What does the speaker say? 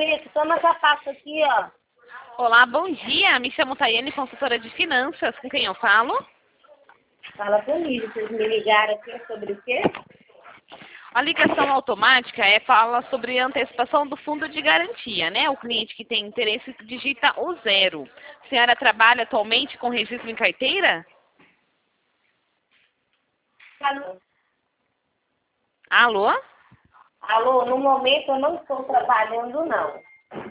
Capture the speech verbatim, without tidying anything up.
Vitor, toma essa pasta aqui, ó. Olá, bom dia. Me chamo Tayane, consultora de finanças. Com quem eu falo? Fala comigo, vocês me ligaram aqui sobre o quê? A ligação automática é fala sobre antecipação do fundo de garantia, né? O cliente que tem interesse digita o zero. A senhora trabalha atualmente com registro em carteira? Alô? Alô? Alô, no momento eu não estou trabalhando, não.